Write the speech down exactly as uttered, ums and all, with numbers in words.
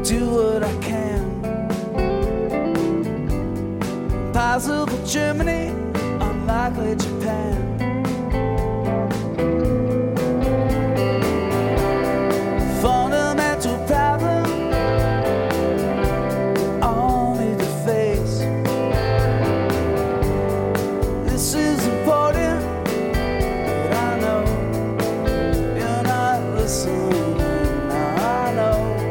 do what I can. Possible Germany, unlikely Japan.